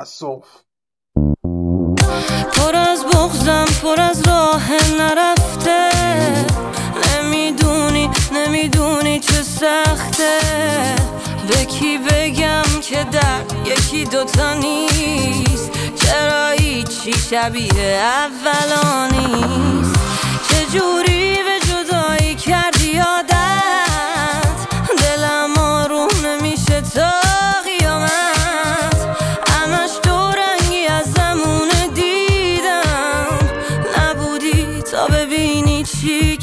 تأسف. پر از بغضم، پر از راه نرفته، نمیدونی چه سخته. به کی بگم که در یکی دوتا نیست؟ چرا هیچی شبیه اولا نیست؟ چجوری به جدایی کردی عادت؟ دلم آروم نمیشه تا قیامت. همش دورنگی از زمون دیدم، نبودی تا ببینی چی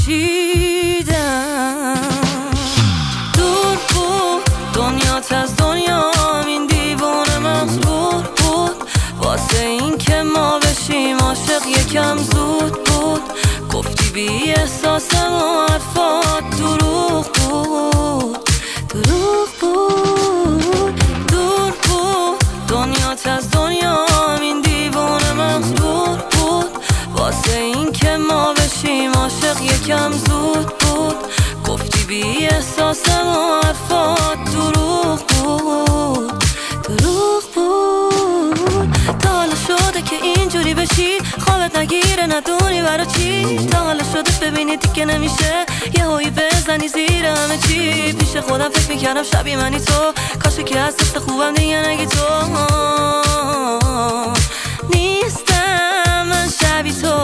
کشیدم. دور بود دنیات از دنیام، این دیوونه مغرور بود. واسه این که ما بشیم عاشق یکم زود بود. گفتی بی احساسم و حرفات دروغ بود، دروغ بود. دور بود دنیات از دنیام، این دیوونه مغرور بود. واسه این که ما بشیم عاشق یکم زود بود. گفتی بی احساسم و حرفات دروغ بود، دروغ بود. تا حالا شده که اینجوری بشی خوابت نگیره ندونی برا چی؟ تا حالا شده ببینی دیگه نمیشه یه هایی بزنی زیر همه چی؟ پیش خودم فکر میکردم شبیه منی تو، کاشه که از دست خوبم دیگه نگی تو. نیستم من شبیه تو.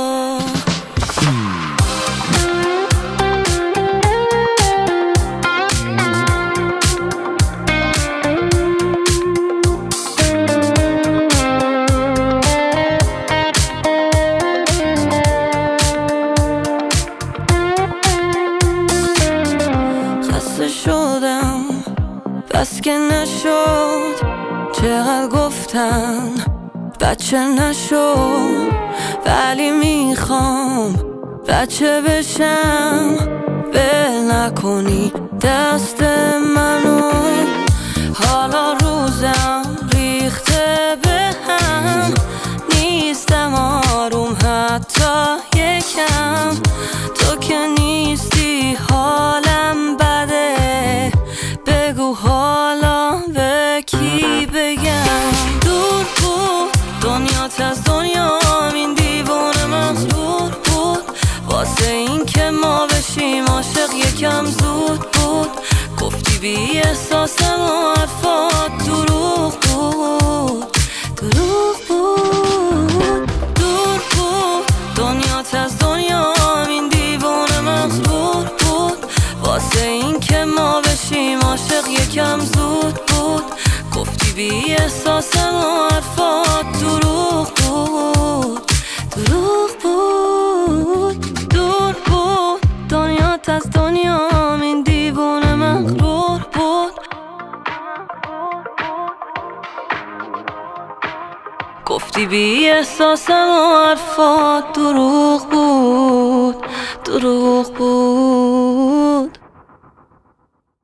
شدم بس که نشد، چقدر گفتن بچه نشد. ولی میخوام بچه بشم، ول نکنی دست منو. حالا روزم ریخته به هم، نیستم آروم حتی یکم. تو که نیستی حالم بده، بگو حالا به کی بگم؟ دور بود دنیات از دنیام، این دیوونه مغرور بود. واسه این که ما بشیم عاشق یکم زود بود. گفتی بی احساسم و حرفات دروغ بود، دروغ بود. دور بود دنیات از دنیام، این دیوونه مغرور بود. واسه این که ما بشیم عاشق یکم زود بود. گفتی بی احساسم و حرفات دروغ بود، دروغ بود. دور بود دنیات از دنیام، این دیوونه مغرور بود. گفتی بی احساسم و حرفات دروغ بود، دروغ بود.